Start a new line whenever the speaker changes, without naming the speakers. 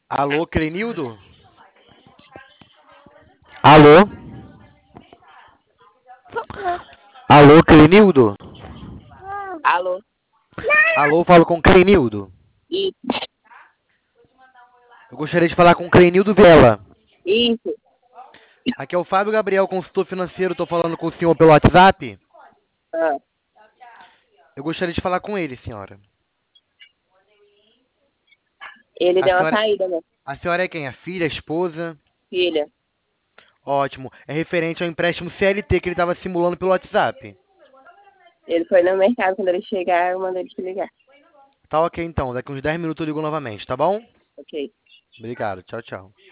Alô, Clenildo? Alô? Alô, Clenildo?
Alô?
Alô, falo com Clenildo.
Isso,
Eu gostaria de falar com Clenildo Vela.
isso.
Aqui é o Fábio Gabriel, consultor financeiro. Tô falando com o senhor pelo WhatsApp.
Ah,
Eu gostaria de falar com ele, senhora.
ele
A
deu uma
senhora,
saída, né?
a senhora é quem? A filha, a esposa?
Filha.
Ótimo. É referente ao empréstimo CLT que ele estava simulando pelo WhatsApp.
Ele foi no mercado, quando ele chegar, eu mando ele te ligar.
Tá ok então. Daqui uns 10 minutos eu ligo novamente, tá bom?
Ok.
Obrigado. Tchau, tchau.